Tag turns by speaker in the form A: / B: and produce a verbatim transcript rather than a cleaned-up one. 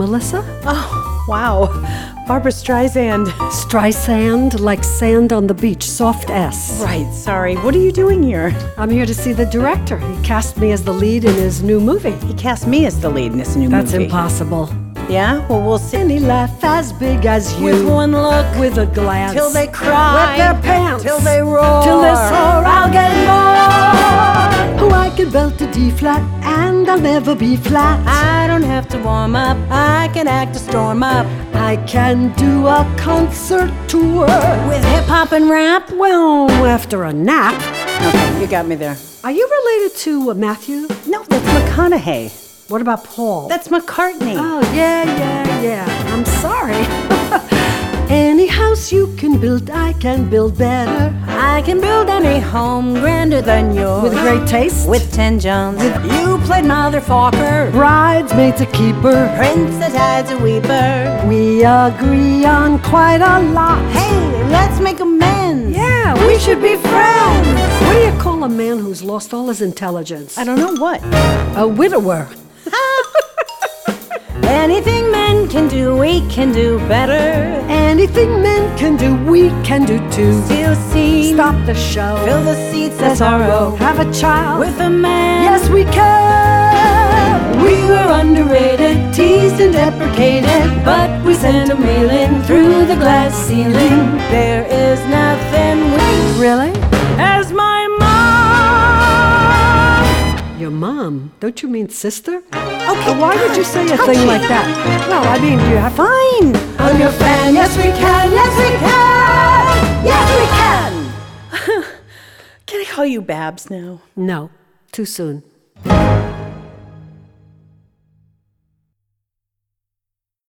A: Melissa?
B: Oh, wow. Barbara Streisand.
A: Streisand, like sand on the beach, soft S.
B: Right, sorry. What are you doing here?
A: I'm here to see the director. He cast me as the lead in his new movie.
B: He cast me as the lead in this new
A: That's
B: movie.
A: impossible.
B: Yeah? Well, we'll see.
A: Any laugh as big as you.
B: With one look.
A: With a glance.
B: Till they cry.
A: Wet their pants.
B: Till they roar.
A: Till they soar, I'll get more. Oh, I can belt a D flat and I'll never be flat.
B: I don't have to warm up. I can act a storm up.
A: I can do a concert tour.
B: With hip-hop and rap?
A: Well, after a nap.
B: Okay, you got me there.
A: Are you related to uh, Matthew?
B: No, that's McConaughey.
A: What about Paul?
B: That's McCartney.
A: Oh, yeah, yeah, yeah. I'm sorry. Any house you can build, I can build better.
B: I can build any home grander than yours.
A: With great taste.
B: With ten Johns. You played Mother Falker.
A: Bridesmaid's a keeper.
B: Prince the Tide's a weeper.
A: We agree on quite a lot.
B: Hey, let's make amends.
A: Yeah, we, we should be friends. What do you call a man who's lost all his intelligence?
B: I don't know what.
A: A widower.
B: Anything men can do, we can do better.
A: Anything men can do, we can do too.
B: Steal a scene.
A: Stop the show.
B: Fill the seats, that's our role.
A: Have a child.
B: With a man.
A: Yes, we can.
B: We were underrated, teased and deprecated, but we sent a reeling through the glass ceiling. There is nothing we...
A: Really?
B: As my mom.
A: Your mom? Don't you mean sister?
B: Okay,
A: Why would you say a thing like that? Well, I mean, do you have...
B: Fine. I'm your fan. Yes, we can. Yes, we can. Yes, we can. Can I call you Babs now?
A: No, too soon.